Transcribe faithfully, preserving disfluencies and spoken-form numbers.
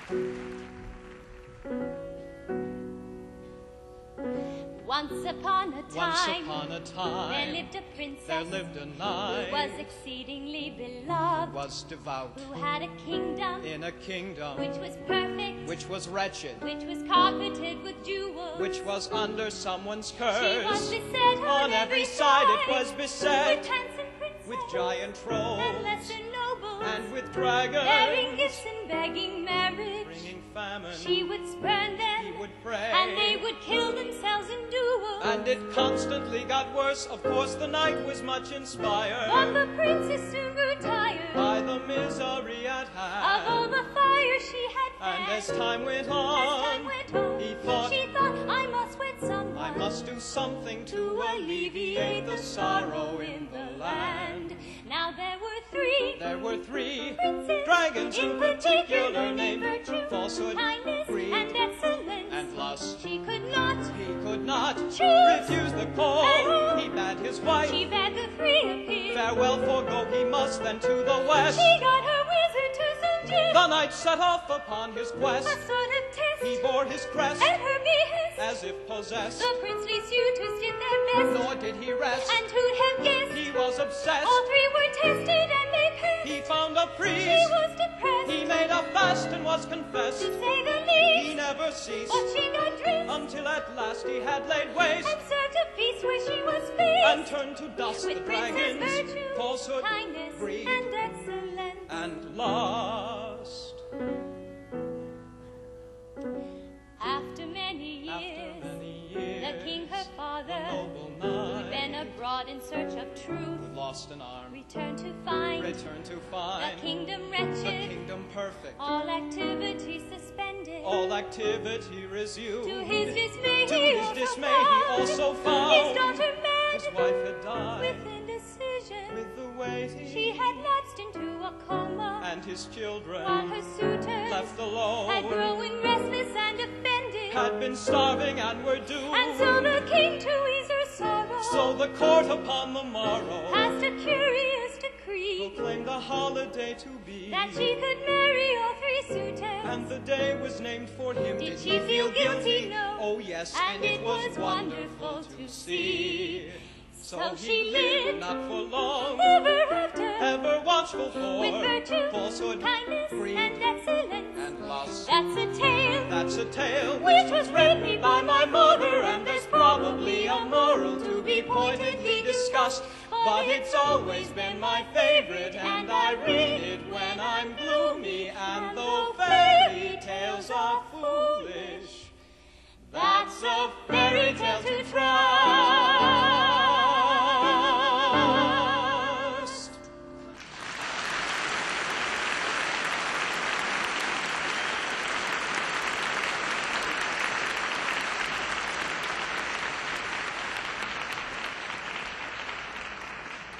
Once upon a time, Once upon a time, there lived a princess, there lived a knight, who was exceedingly beloved, was devout, who had a kingdom, in a kingdom, which was perfect, which was wretched, which was carpeted with jewels, which was under someone's curse. She was beset on, on every side, it was beset, with handsome princes, with giant trolls, and lesser nobles, and with dragons, bearing gifts and begging marriage, bringing famine. She would spurn them, he would pray, and they would kill themselves in duels. And it constantly got worse. Of course the knight was much inspired, but the princess soon grew tired by the misery at hand, of all the fire she had fanned. And as time went As on, time went on, he thought, she thought, I must wed someone, I must do something to, to alleviate the sorrow in the land. Now there were three, there were three princes, dragons in particular, named virtue, falsehood, kindness, greed, and excellence, and lust. She could not, He could not choose, refuse the call. and He bade his wife, she bade the three appear. farewell, forgo he must, then to the west. She got her wizard to suggest The knight set off upon his a quest. sort of test, He bore his crest, at her behest, as if possessed, the princely suitors did their best, nor did he rest. and who'd have guessed, He was obsessed. all three were tested and they passed. He found a priest. She was depressed, He made a fast and was to confessed. say the least, He never ceased, but she got dressed, until at last he had laid waste, and served a feast where she was faced, and turned to dust with the princess dragons, virtue, falsehood, kindness, greed, and excellence. and lust. After many years, After many years, the king, her father, the noble who'd been knight, abroad in search of truth, who lost an arm, returned to find returned to the find kingdom the wretched, kingdom perfect, all activity suspended. all activity resumed. To his dismay, To he his also dismay, found he also his found daughter his mad wife had died with indecision. with the waiting, She had lapsed into a coma, and his children, while her suitors left alone, had grown restless and offended. had been starving and were doomed. And so the king, to ease her sorrow, So the court upon the morrow passed a curious decree proclaimed a holiday to be, that she could marry all three suitors. and the day was named for him. Did she feel guilty? No. Oh yes, And it was wonderful to see. So, So he she lived lived not for long, Ever after, ever watchful for with virtue, falsehood, kindness, greed, and excellence. and lust. That's a tale That's a tale which was read me by my mother, and there's probably a moral to be pointedly discussed. but it's always been my favorite, and I read it when I'm gloomy, and though faith